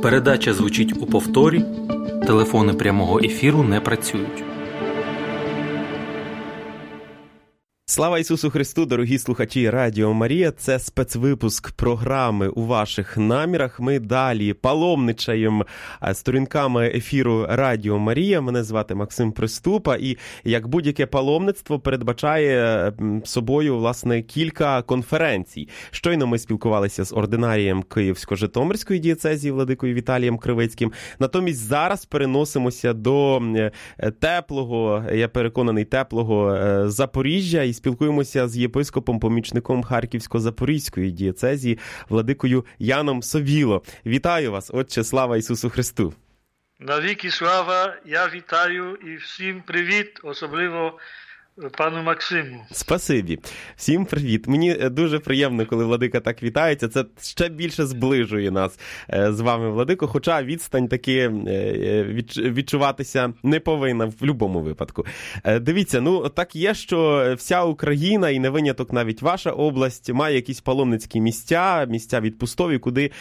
Передача звучить у повторі. Телефони прямого ефіру не працюють. Слава Ісусу Христу, дорогі слухачі Радіо Марія. Це спецвипуск програми «У ваших намірах». Ми далі паломничаємо сторінками ефіру Радіо Марія. Мене звати Максим Приступа. І як будь-яке паломництво передбачає собою, власне, кілька конференцій. Щойно ми спілкувалися з ординарієм Київсько-Житомирської дієцезії Владикою Віталієм Кривицьким. Натомість зараз переносимося до теплого, я переконаний, теплого Запоріжжя і спілкуємося з єпископом-помічником Харківсько-Запорізької дієцезії Владикою Яном Совіло. Вітаю вас, Отче, слава Ісусу Христу! Навіки слава, я вітаю і всім привіт, особливо пану Максиму. Спасибі. Всім привіт. Мені дуже приємно, коли Владика так вітається. Це ще більше зближує нас з вами, Владико. Хоча відстань таки відчуватися не повинна в будь-якому випадку. Дивіться, так є, що вся Україна, і не виняток навіть ваша область, має якісь паломницькі місця відпустові, куди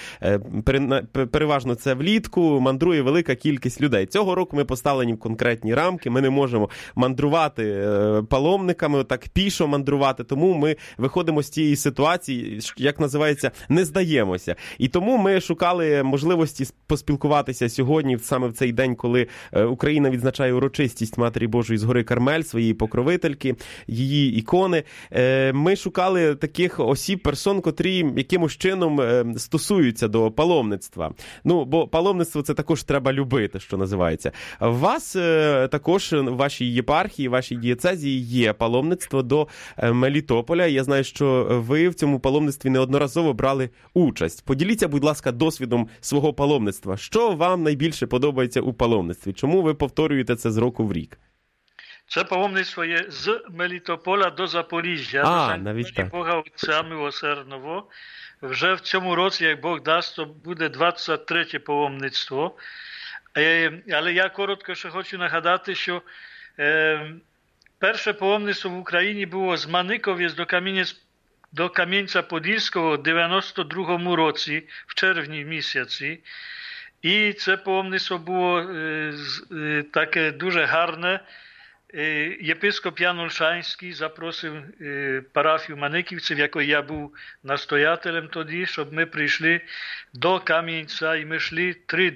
переважно це влітку мандрує велика кількість людей. Цього року ми поставлені в конкретні рамки, ми не можемо мандрувати паломниками, так пішо мандрувати, тому ми виходимо з цієї ситуації, як називається, не здаємося. І тому ми шукали можливості поспілкуватися сьогодні, саме в цей день, коли Україна відзначає урочистість Матері Божої з гори Кармель, своєї покровительки, її ікони. Ми шукали таких осіб, персон, котрі якимось чином стосуються до паломництва. Бо паломництво це також треба любити, що називається. У вас також в вашій єпархії, в вашій дієцезії є паломництво до Мелітополя. Я знаю, що ви в цьому паломництві неодноразово брали участь. Поділіться, будь ласка, досвідом свого паломництва. Що вам найбільше подобається у паломництві? Чому ви повторюєте це з року в рік? Це паломництво є з Мелітополя до Запоріжжя. Навіть так. Бога Отця Милосердного. Вже в цьому році, як Бог дасть, то буде 23-те паломництво. Але я коротко ще хочу нагадати, що перше паломництво в Україні було з Маниковець до Кам'янця-Подільського в 92-му році, в червні місяці. І це паломництво було таке дуже гарне. Єпископ Ян Ольшанський запросив парафію Маниківців, якої я був настоятелем тоді, щоб ми прийшли до Кам'янця, і ми йшли 3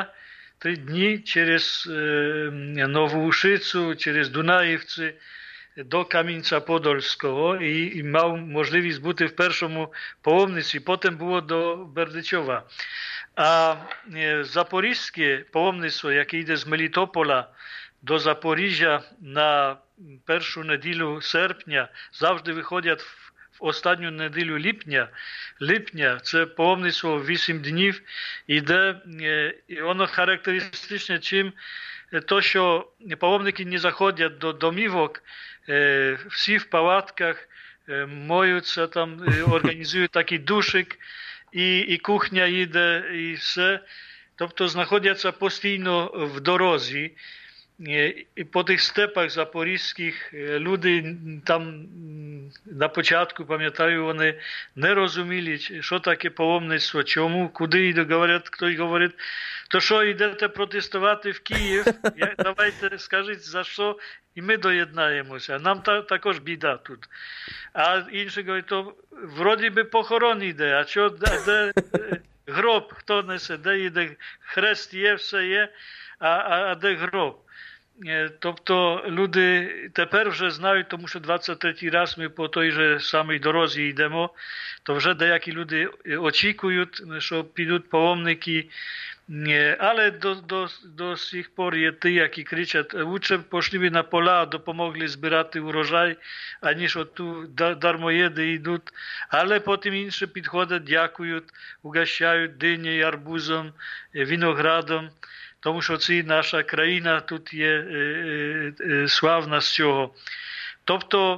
дні через Нову Ушицю, через Дунаївці до Кам'янця-Подольського і мав можливість бути в першому паломництві, потім було до Бердичова. А Запорізьке паломництво, яке йде з Мелітополя до Запоріжжя на першу неділю серпня, завжди виходять в останню неділю липня, це паломництво 8 днів, і воно характеристичне чим, то, що паломники не заходять до домівок, всі в палатках, моються там, організують такий душик, і кухня їде, і все. Тобто знаходяться постійно в дорозі. І по тих степах запорізьких люди там на початку, пам'ятаю, вони не розуміли, що таке паломництво, чому, куди йдуть, говорять, хтось говорить, то що йдете протестувати в Київ, давайте скажіть за що, і ми доєднаємося, нам також біда тут. А інші говорять, то вроді би похорон йде, а що, де гроб, хто несе, де йде, хрест є, все є, а де гроб? Тобто люди тепер вже знають, тому що 23-й раз ми по той же самій дорозі йдемо, то вже деякі люди очікують, що підуть паломники, але до сих пор є ті, які кричать, лучше пішли на поля, допомогли збирати урожай, аніж оту дармоєди йдуть. Але потім інші підходять, дякують, угощають дині, арбузом, виноградом. Тому що це наша країна, тут є славна з цього. Тобто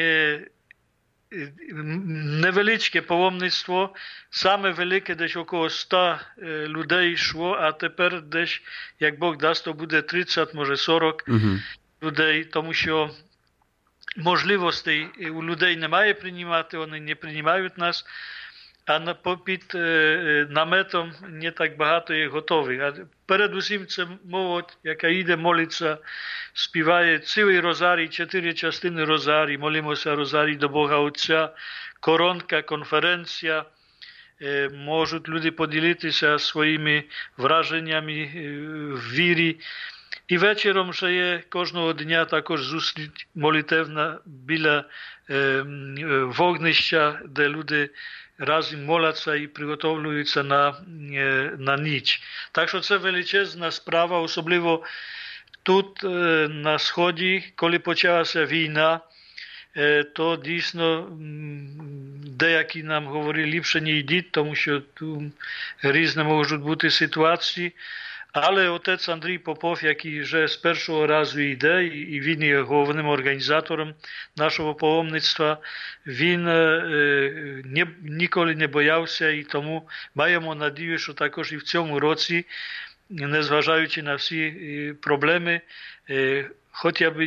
невеличке паломництво, саме велике десь около 100 людей йшло, а тепер десь, як Бог дасть, то буде 30, може 40 людей, тому що можливостей у людей немає приймати, вони не приймають нас. а під наметом не так багато є готових. А передусім це молодь, яка йде молиться, співає цілий розарій, 4 частини розарій, молимося розарій до Бога Отця, коронка, конференція. Можуть люди поділитися своїми враженнями в вірі. І вечором ще є кожного дня також зустріч молитевна біля вогнища, де люди разом моляться і приготовлюються на ніч. Так що це величезна справа, особливо тут на Сході, коли почалася війна, то дійсно деякі нам говорили, ліпше не йдіть, тому що тут різні можуть бути ситуації. Але отець Андрій Попов, який вже з першого разу йде, і він є головним організатором нашого паломництва, він ніколи не боявся, і тому маємо надію, що також і в цьому році, незважаючи на всі проблеми, хоча б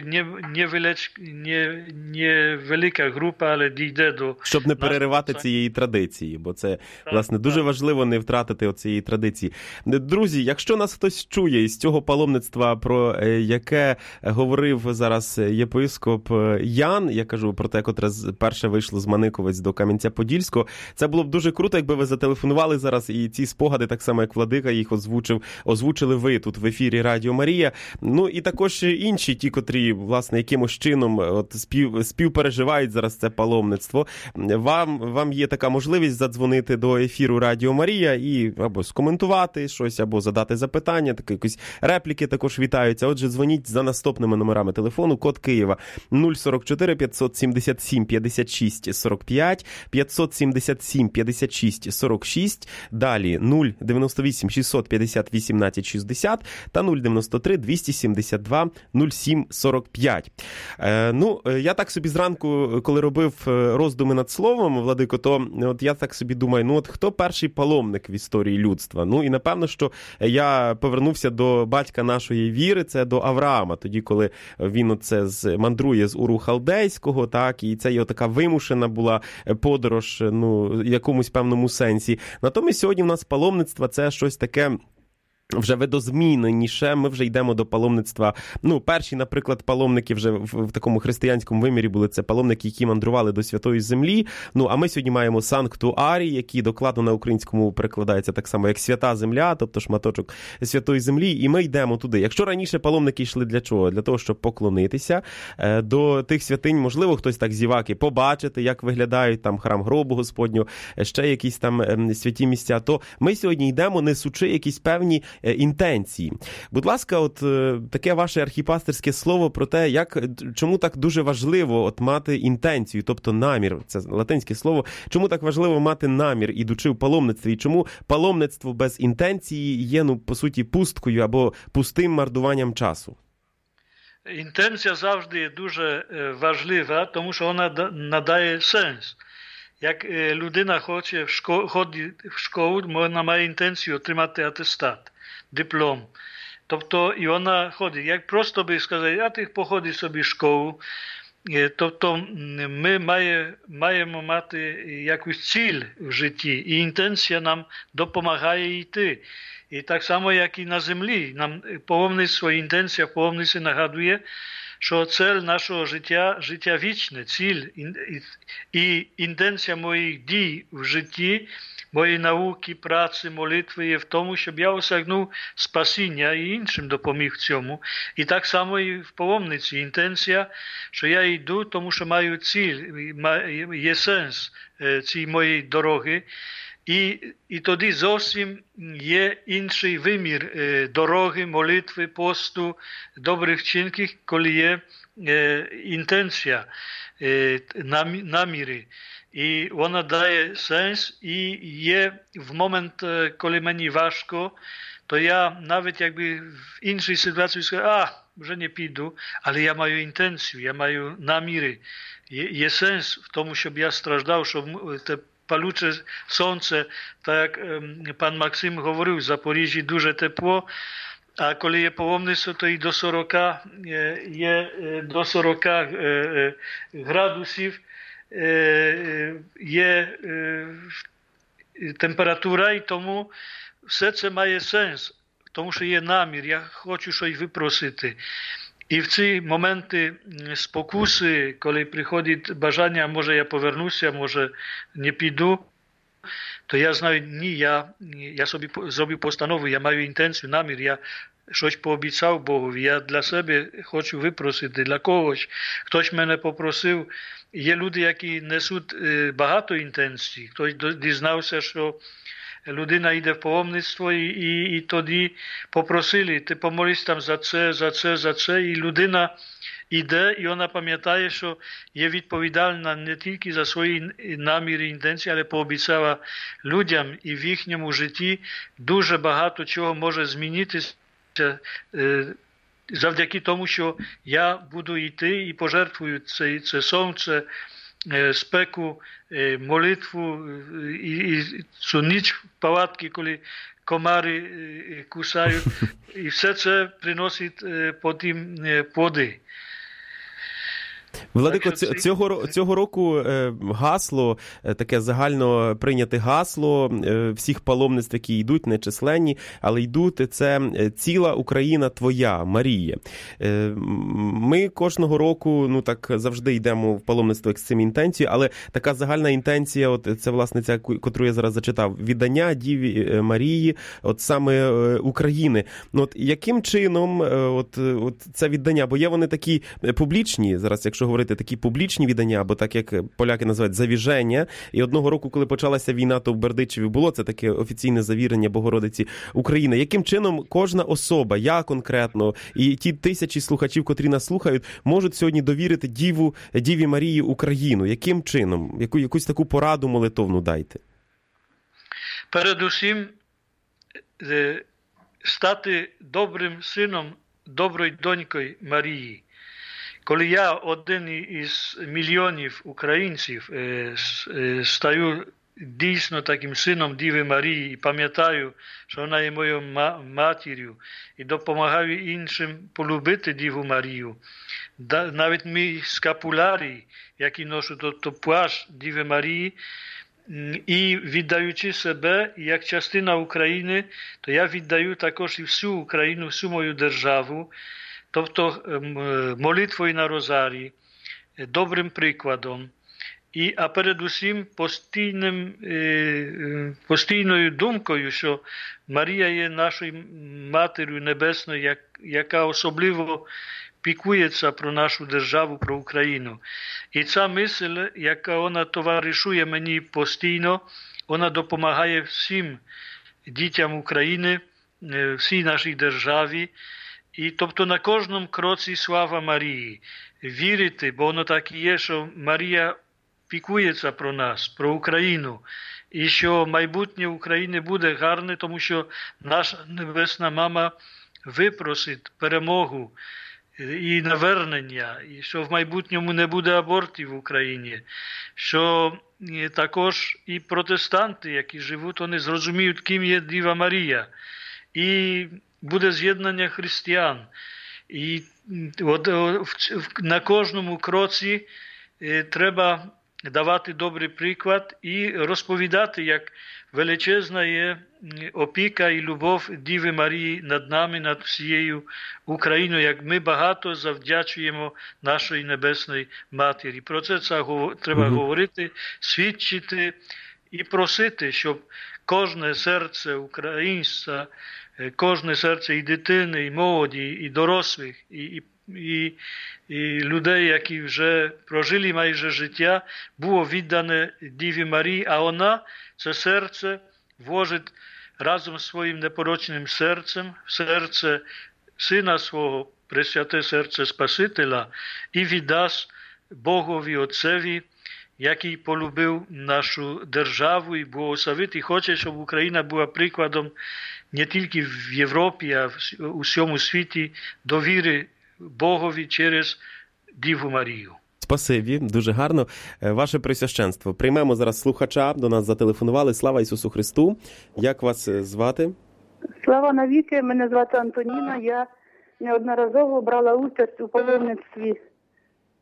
не велика група, але дійде до... Щоб не переривати цієї традиції, бо це, власне, дуже важливо не втратити цієї традиції. Друзі, якщо нас хтось чує із цього паломництва, про яке говорив зараз єпископ Ян, я кажу про те, котре перше вийшло з Маниковець до Кам'янця-Подільського, це було б дуже круто, якби ви зателефонували зараз і ці спогади, так само як Владика їх озвучили ви тут в ефірі Радіо Марія. Ну і також інші, ті, котрі, власне, якимось чином от співпереживають зараз це паломництво. Вам є така можливість задзвонити до ефіру Радіо Марія і або скоментувати щось, або задати запитання, такі якісь репліки також вітаються. Отже, дзвоніть за наступними номерами телефону. Код Києва 044 577 56 45, 577 56 46, далі 098 650 18 60 та 093 272 07 45. Ну, я так собі зранку, коли робив роздуми над словом, Владико, то от я так собі думаю, ну от хто перший паломник в історії людства? Ну і напевно, що я повернувся до батька нашої віри, це до Авраама, тоді, коли він оце мандрує з Уру Халдейського, так, і це його така вимушена була подорож, ну, в якомусь певному сенсі. Натомість сьогодні в нас паломництво – це щось таке вже видозміненіше, ми вже йдемо до паломництва. Ну, перші, наприклад, паломники вже в такому християнському вимірі були це паломники, які мандрували до Святої Землі. Ну, а ми сьогодні маємо санктуарій, який докладно на українському перекладається так само, як Свята Земля, тобто шматочок Святої Землі, і ми йдемо туди. Якщо раніше паломники йшли для чого? Для того, щоб поклонитися до тих святинь, можливо, хтось так зіваки побачити, як виглядають там храм Гробу Господнього, ще якісь там святі місця, то ми сьогодні йдемо, несучи якісь певні інтенції. Будь ласка, от таке ваше архіпастерське слово про те, чому так дуже важливо от мати інтенцію, тобто намір, це латинське слово, чому так важливо мати намір, ідучи в паломництві, і чому паломництво без інтенції є, ну, по суті, пусткою або пустим марнуванням часу? Інтенція завжди є дуже важлива, тому що вона надає сенс. Як людина хоче ходити в школу, вона має інтенцію отримати атестат, диплом. Тобто, і вона ходить. Як просто би сказати, а ти походи собі в школу. Тобто, ми маємо мати якусь ціль в житті, і інтенція нам допомагає йти. І так само, як і на землі. Нам паломництво, інтенція в паломниці нагадує, що цель нашого життя вічне, ціль і інтенція моїх дій в житті, моєї науки, праці, молитви є в тому, щоб я осягнув спасіння і іншим допоміг в цьому. І так само і в паломниці. Інтенція, що я йду, тому що маю ціль, є сенс цієї моєї дороги. І тоді зовсім є інший вимір дороги, молитви, посту, добрих вчинків, коли є інтенція, наміри. І вона дає сенс, і є в момент, коли мені важко, то я навіть якби в іншій ситуації скажу, вже не піду, але я маю інтенцію, я маю наміри. Є сенс в тому, щоб я страждав, щоб те палюче сонце, так як пан Максим говорив, в Запоріжжі дуже тепло, а коли є паломництво, то і до 40 градусів є температура, і тому все це має сенс, тому що є намір, я хочу щось випросити. І в ці моменти спокуси, коли приходить бажання, може я повернуся, може не піду, то я знаю, ні, я собі зробив постанову, я маю інтенцію, намір, я щось пообіцяв Богові, я для себе хочу випросити, для когось. Хтось мене попросив. Є люди, які несуть багато інтенцій. Хтось дізнався, що людина йде в паломництво, і тоді попросили, ти помолись там за це, і людина йде, і вона пам'ятає, що є відповідальна не тільки за свої наміри, інтенції, але пообіцяла людям, і в їхньому житті дуже багато чого може змінитися завдяки тому, що я буду йти і пожертвую це сонце, спеку, молитву і цю ніч в палатці, коли комари кусають, і все це приносить потім плоди. Владико, цього року гасло, таке загально прийняте гасло всіх паломництв, які йдуть, нечисленні, але йдуть, це «Ціла Україна твоя, Марія». Ми кожного року, так завжди йдемо в паломництво з цим інтенцією, але така загальна інтенція, це власне ця, котру я зараз зачитав, віддання Діві Марії, саме України. Яким чином це віддання, бо є вони такі публічні, зараз якщо говорити, такі публічні віддання, або так, як поляки називають, завіження. І одного року, коли почалася війна, то в Бердичеві було це таке офіційне завірення Богородиці України. Яким чином кожна особа, я конкретно, і ті тисячі слухачів, котрі нас слухають, можуть сьогодні довірити Діві Марії Україну? Яким чином? Якусь таку пораду молитовну дайте. Передусім, стати добрим сином, доброю донькою Марії. Коли я один із мільйонів українців стаю дійсно таким сином Діви Марії і пам'ятаю, що вона є моєю матір'ю, і допомагаю іншим полюбити Діву Марію, навіть мій скапулярій, який ношу то плащ Діви Марії, і віддаючи себе як частина України, то я віддаю також і всю Україну, всю мою державу, тобто молитвою на розарії, добрим прикладом, а передусім постійною думкою, що Марія є нашою Матір'ю Небесною, яка особливо піклується про нашу державу, про Україну. І ця мисль, яка вона товаришує мені постійно, вона допомагає всім дітям України, всій нашій державі. І тобто на кожному кроці слава Марії. Вірити, бо воно так і є, що Марія піклується про нас, про Україну. І що майбутнє України буде гарне, тому що наша Небесна Мама випросить перемогу і навернення, і що в майбутньому не буде абортів в Україні, що також і протестанти, які живуть, вони зрозуміють, ким є Діва Марія. І буде з'єднання християн. І на кожному кроці треба давати добрий приклад і розповідати, як величезна є опіка і любов Діви Марії над нами, над всією Україною, як ми багато завдячуємо нашої Небесної Матері. Про це треба говорити, свідчити і просити, щоб кожне серце українця, кожне серце і дитини, і молоді, і дорослих, і людей, які вже прожили майже життя, було віддане Діві Марії, а вона це серце вложить разом з своїм непорочним серцем, в серце Сина свого, Пресвяте серце Спасителя, і віддасть Богові Отцеві, який полюбив нашу державу і благословить, і хоче, щоб Україна була прикладом не тільки в Європі, а у всьому світі довіри Богові через Діву Марію. Спасибі, дуже гарно. Ваше Пресвященство, приймемо зараз слухача, до нас зателефонували. Слава Ісусу Христу. Як вас звати? Слава навіки, мене звати Антоніна. Я неодноразово брала участь у паломництві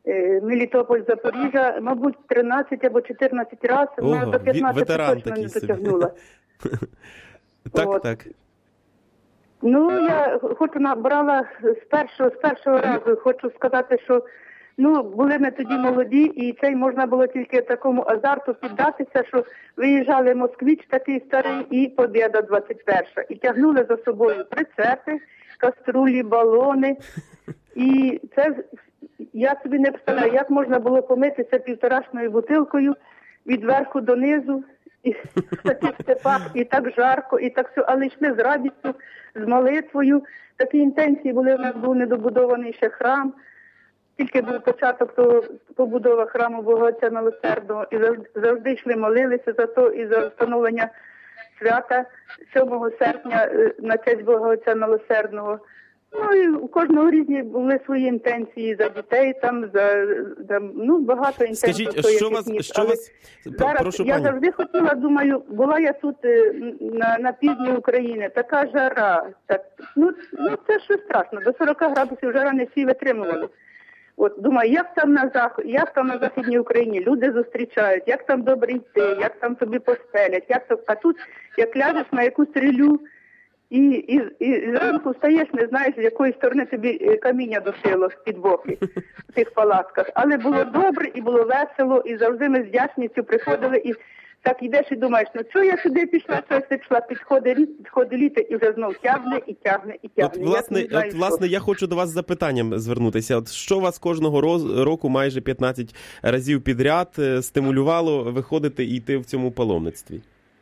Мелітополь, Запоріжжя, мабуть, 13 або 14 разів. Ого, До 15 ветеран точно не такий собі. дотягнула. Так, От. так. Ну, я хочу набрала з першого разу, хочу сказати, що були ми тоді молоді, і цей можна було тільки такому азарту піддатися, що виїжджали Москвич такий старий і Побєда 21. І тягнули за собою прицепи, каструлі, балони. І це, я собі не представляю, як можна було помитися 1,5-шною бутилкою від верху до низу, і в таких степах, і так жарко, і так все, але йшли з радістю, з молитвою. Такі інтенції були, у нас був недобудований ще храм. Тільки був початок, то побудова храму Бога Отця Милосердного. І завжди йшли, молилися за то і за встановлення свята 7 серпня на честь Бога Отця Милосердного. Ну і у кожного різні були свої інтенції за дітей, там, багато інтенцій. Скажіть, зараз прошу, я пані. завжди хотіла, думаю, була я тут на півдні України, така жара. Так, це ж страшно, до 40 градусів жара не всі витримували. От, думаю, як там на Західній Україні люди зустрічають, як там добре йти, як там тобі постелять, а тут, як ляжеш на якусь рілю, і зранку встаєш, не знаєш, з якої сторони тобі каміння досило під боки в тих палатках. Але було добре і було весело, і завжди ми з вдячністю приходили, і так йдеш і думаєш, чого я сюди пішла, підходить літо, і вже знов тягне, і тягне, і тягне. Власне, я хочу до вас з запитанням звернутися. От що вас кожного року майже 15 разів підряд стимулювало виходити і йти в цьому паломництві?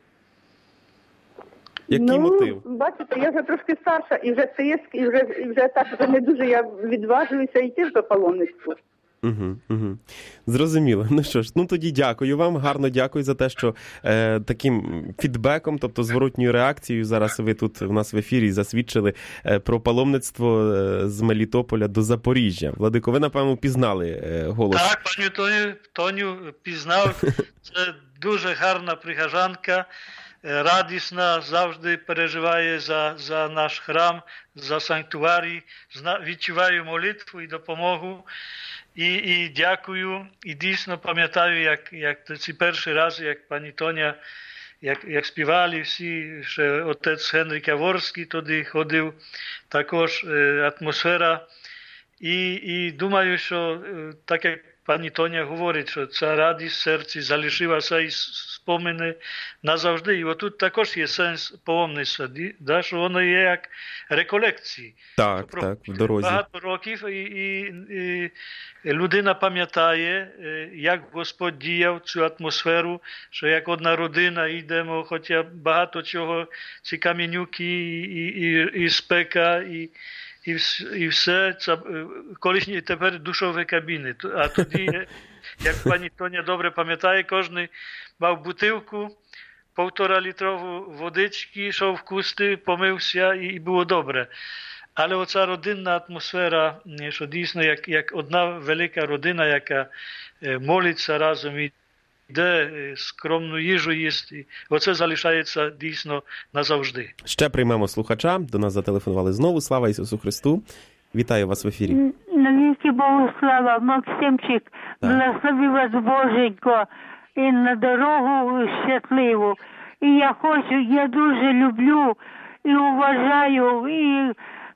Який мотив? Бачите, я вже трошки старша, і вже і вже так вже не дуже я відважуюся йти в паломництво. Зрозуміло. Ну що ж, тоді дякую вам, гарно дякую за те, що таким фідбеком, тобто зворотньою реакцією, зараз ви тут в нас в ефірі засвідчили про паломництво з Мелітополя до Запоріжжя. Владико, ви, напевно, пізнали голос. Так, пані Тоню пізнав. Це дуже гарна прихожанка, радісна, завжди переживає за наш храм, за санктуарій, відчуваю молитву і допомогу. І дякую, і дійсно пам'ятаю, як ці перший раз, як пані Тоня, як співали всі, ще отець Генрик Яворський туди ходив, також атмосфера. І думаю, що так як пані Тоня говорить, що ця радість в серці залишилася і спомини назавжди. І отут також є сенс паломництва, що воно є як реколекції. Так, в дорозі. Багато років і людина пам'ятає, як Господь діяв цю атмосферу, що як одна родина йдемо, хоча багато чого, ці камінюки і спека, і все, це колишні тепер душові кабіни. А тоді, як пані Тоня добре пам'ятає, кожен мав бутилку, 1,5-літрову водички, йшов в кусти, помився і було добре. Але оця родинна атмосфера, що дійсно як одна велика родина, яка молиться разом і йде скромну їжу їсти, оце залишається дійсно назавжди. Ще приймемо слухача, до нас зателефонували знову. Слава Ісусу Христу! Вітаю вас в ефірі. Навіки Богу слава, Максимчик, благослови вас Боженько і на дорогу щасливу. І я дуже люблю і вважаю і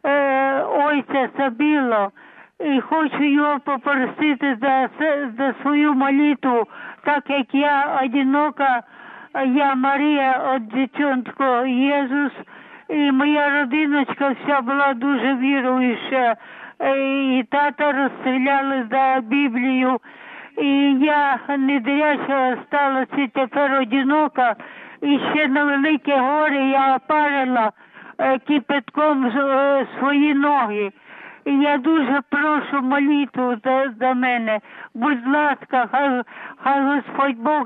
Ойця Сабіло, і хочу його попросити за свою молитву, так як я одинока, я Марія от дитятко Єсус, і моя родиночка вся була дуже віруюча, і тата розстріляли за Біблію, і я недряча сталася тепер одинока, і ще на Велике горе я опарила кипятком свої ноги. І я дуже прошу молитву за мене. Будь ласка, хай Господь Бог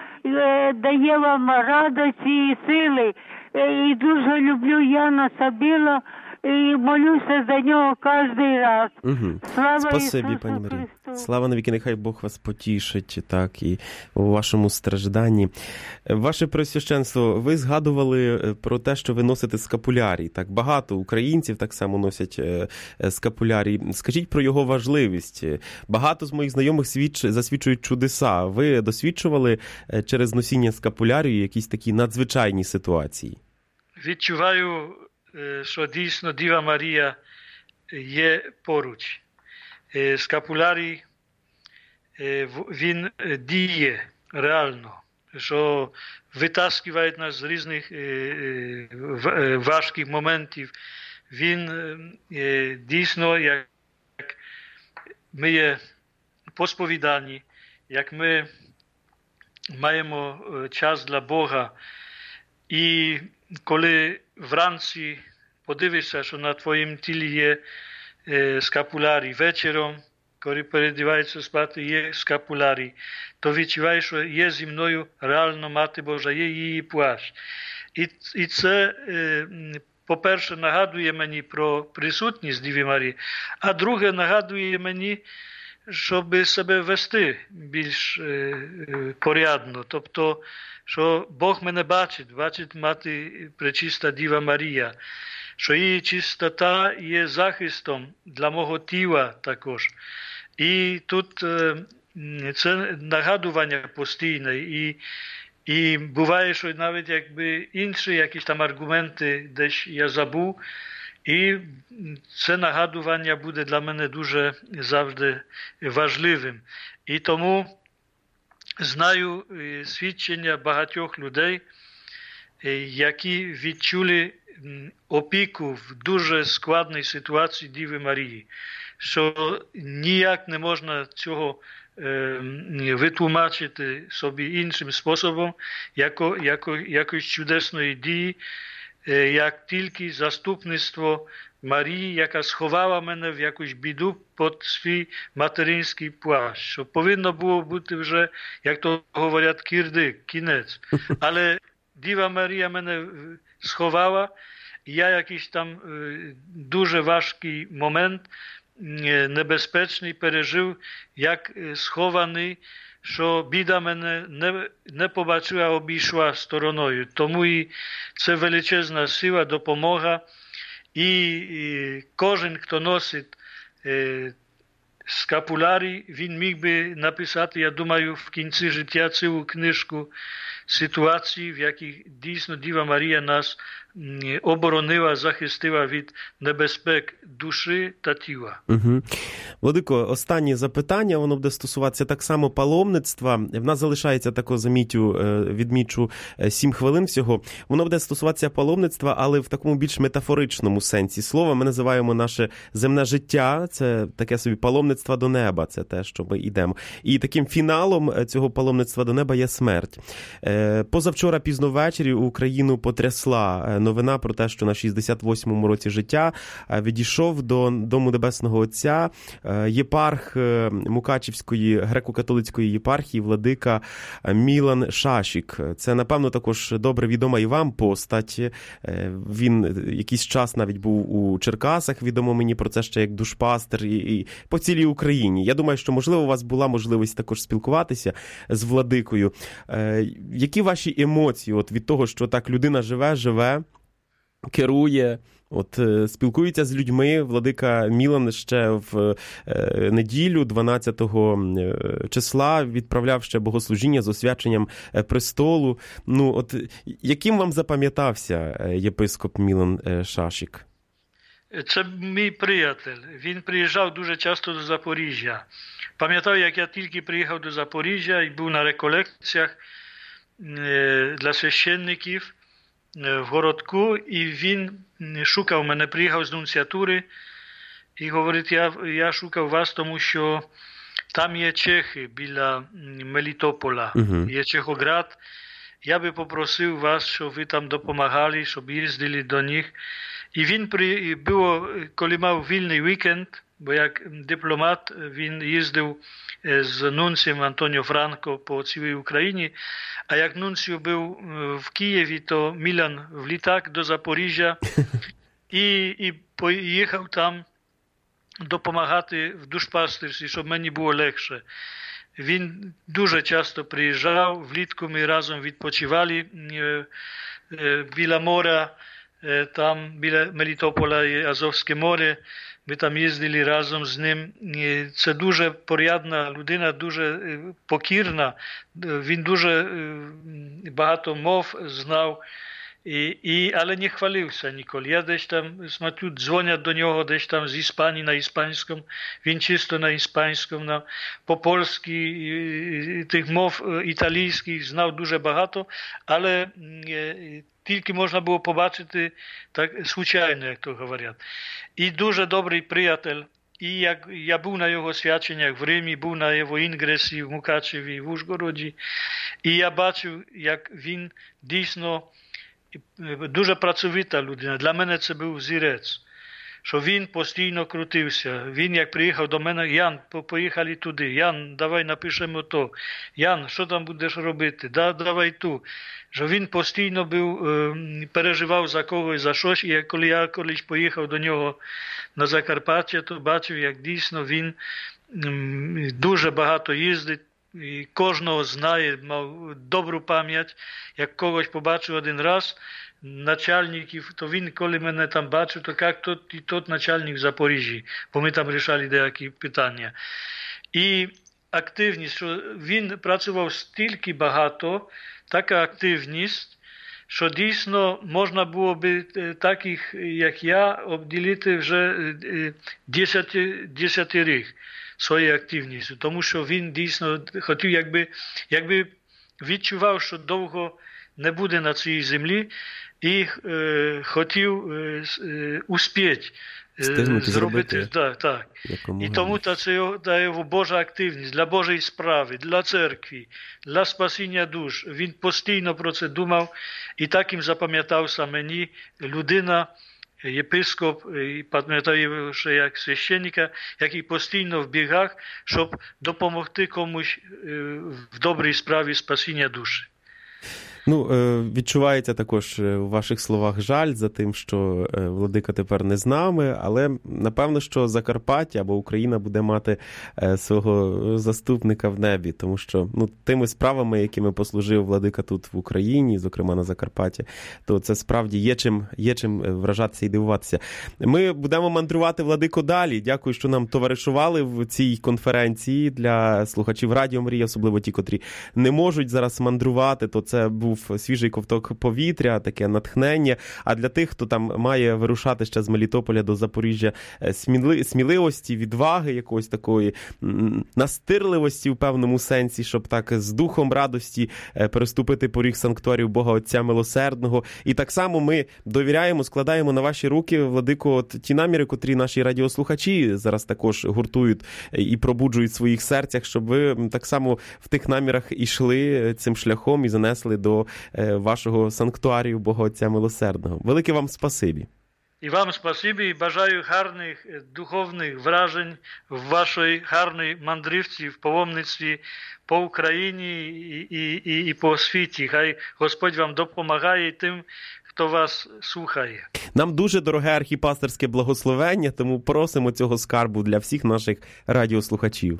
дає вам радості і сили. І дуже люблю Яна Сабіла і молюся за нього кожен раз. Угу. Слава Спасибі, Ісусу пані Марії. Христу. Слава навіки, нехай Бог вас потішить, так, і у вашому стражданні. Ваше Преосвященство, ви згадували про те, що ви носите скапулярій. Так, багато українців так само носять скапулярій. Скажіть про його важливість. Багато з моїх знайомих засвідчують чудеса. Ви досвідчували через носіння скапулярію якісь такі надзвичайні ситуації? Відчуваю, що дійсно Діва Марія є поруч. Скапулярій, він діє реально, що витаскує нас з різних важких моментів. Він дійсно, як ми є посповідані, як ми маємо час для Бога, і коли вранці подивишся, що на твоїм тілі є скапулярій, вечором, коли передівається спати, є скапулярій, то відчуваєш, що є зі мною реально Мати Божа, є її плащ. І це, по-перше, нагадує мені про присутність Діви Марії, а друге, нагадує мені, щоб себе вести більш порядно. Тобто, що Бог мене бачить Мати Пречиста Діва Марія, що її чистота є захистом для мого тіла також. І тут це нагадування постійне. І буває, що навіть якби інші якісь там аргументи десь я забув, і це нагадування буде для мене дуже завжди важливим. І тому знаю свідчення багатьох людей, які відчули опіку в дуже складній ситуації Діви Марії, що ніяк не можна цього витлумачити собі іншим способом, якоїсь чудесної дії, як тільки заступництво Марії, яка сховала мене в якусь біду під свій материнський плащ. Що повинно було бути вже, як то говорять, кінець. Але Діва Марія мене сховала, і я якийсь там дуже важкий момент, небезпечний, пережив, як схований, що біда мене не побачила, обійшла стороною. Тому і це величезна сила, допомога. І кожен, хто носить скапулярій, він міг би написати, я думаю, в кінці життя цілу книжку ситуацій, в яких дійсно Діва Марія нас оборонила, захистила від небезпек душі та тіла. Угу. Владико, останнє запитання, воно буде стосуватися так само паломництва. В нас залишається, тако відмічу 7 хвилин всього. Воно буде стосуватися паломництва, але в такому більш метафоричному сенсі слова. Ми називаємо наше земне життя, це таке собі паломництво до неба, це те, що ми йдемо. І таким фіналом цього паломництва до неба є смерть. Позавчора пізно ввечері Україну потрясла новина про те, що на 68-му році життя відійшов до Дому Небесного Отця єпарх Мукачівської греко-католицької єпархії владика Мілан Шашік. Це, напевно, також добре відома і вам постать. Він якийсь час навіть був у Черкасах, відомо мені про це ще як душпастер, і по цілій Україні. Я думаю, що, можливо, у вас була можливість також спілкуватися з владикою. Які ваші емоції від того, що так людина живе, керує, спілкується з людьми? Владика Мілан ще в неділю, 12 числа, відправляв ще богослужіння з освяченням престолу. Яким вам запам'ятався єпископ Мілан Шашік? Це мій приятель. Він приїжджав дуже часто до Запоріжжя. Пам'ятаю, як я тільки приїхав до Запоріжжя і був на реколекціях для священників в городку, і він шукав мене, приїхав з нунціатури і говорить, я шукав вас, тому що там є чехи біля Мелітополя, є Чехоград. Я би попросив вас, щоб ви там допомагали, щоб їздили до них. І він коли мав вільний вікенд, бо як дипломат він їздив з нунцієм Антоніо Франко по цілій Україні, а як нунціо був в Києві, то Мілан в літак до Запоріжжя і поїхав там допомагати в душпастирстві, щоб мені було легше. Він дуже часто приїжджав, влітку ми разом відпочивали біля моря, там біля Мелітополя і Азовське море. Ми там їздили разом з ним. Це дуже порядна людина, дуже покірна. Він дуже багато мов знав, але не хвалився ніколи. Я десь там смотрю, дзвонять до нього десь там з Іспанії на іспанському. Він чисто на іспанському, по-польськи, тих мов італійських знав дуже багато, але тільки можна було побачити так звичайно, як то говорять. І дуже добрий приятель. І як я був на його свяченнях в Римі, був на його інгресі в Мукачеві, в Ужгороді, і я бачив, як він дійсно дуже працьовита людина. Для мене це був зірець, що він постійно крутився. Він, як приїхав до мене, Ян, поїхали туди. Ян, давай напишемо то. Ян, що там будеш робити? Давай ту. Що він постійно переживав за когось, за щось. І коли я колись поїхав до нього на Закарпаття, то бачив, як дійсно він дуже багато їздить. І кожного знає, мав добру пам'ять. Як когось побачив один раз, начальників, то він, коли мене там бачив, то як тот начальник в Запоріжжі, бо ми там рішали деякі питання. І активність, що він працював стільки багато, така активність, що дійсно можна було би таких, як я, обділити вже 10 рік своєю активністю. Тому що він дійсно хотів, якби відчував, що довго не буде на цій землі, і хотів успіти зробити. Так. І тому та його Божа активність для Божої справи, для церкви, для спасіння душ. Він постійно про це думав, і таким запам'ятався мені людина, єпископ, і пам'ятаю ще як священника, який постійно в бігах, щоб допомогти комусь в добрій справі спасіння душі. Відчувається також у ваших словах жаль за тим, що владика тепер не з нами, але напевно, що Закарпаття або Україна буде мати свого заступника в небі, тому що тими справами, якими послужив владика тут в Україні, зокрема на Закарпатті, то це справді є чим вражатися і дивуватися. Ми будемо мандрувати, владико, далі. Дякую, що нам товаришували в цій конференції для слухачів Радіо Марія, особливо ті, котрі не можуть зараз мандрувати, то це був свіжий ковток повітря, таке натхнення. А для тих, хто там має вирушати ще з Мелітополя до Запоріжжя, сміливості, відваги якоїсь такої, настирливості в певному сенсі, щоб так з духом радості переступити поріг санктуарію Бога Отця Милосердного. І так само ми довіряємо, складаємо на ваші руки, владико, ті наміри, котрі наші радіослухачі зараз також гуртують і пробуджують в своїх серцях, щоб ви так само в тих намірах ішли цим шляхом і занесли до вашого санктуарію Бога Отця Милосердного. Велике вам спасибі. І вам спасибі, і бажаю гарних духовних вражень в вашій гарній мандрівці, в паломництві по Україні і по світі. Хай Господь вам допомагає тим, хто вас слухає. Нам дуже дороге архіпастерське благословення, тому просимо цього скарбу для всіх наших радіослухачів.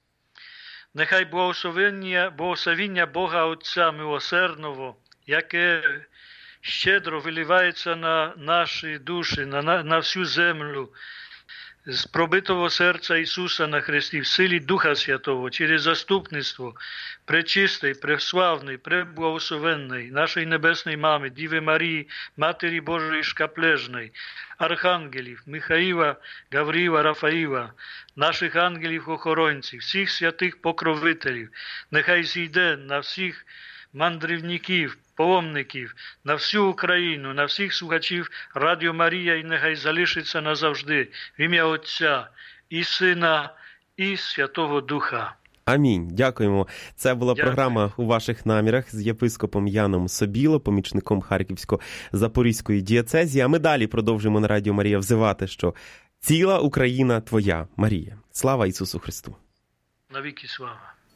Нехай благословення Бога Отця Милосердного, яке щедро виливається на наші душі, на всю землю, з пробитого серця Ісуса на Христі, в силі Духа Святого, через заступництво пречистої, преславної, преблагословенної нашої Небесної Мами, Діви Марії, Матері Божої Шкаплежної, архангелів Михаїла, Гавріла, Рафаїла, наших ангелів-охоронців, всіх святих покровителів, нехай зійде на всіх мандрівників, паломників, на всю Україну, на всіх слухачів Радіо Марія, і нехай залишиться назавжди в ім'я Отця і Сина і Святого Духа. Амінь. Дякуємо. Це була програма «У ваших намірах» з єпископом Яном Собіло, помічником Харківсько-Запорізької дієцезії. А ми далі продовжуємо на Радіо Марія взивати, що «Ціла Україна твоя, Марія». Слава Ісусу Христу! Навіки слава!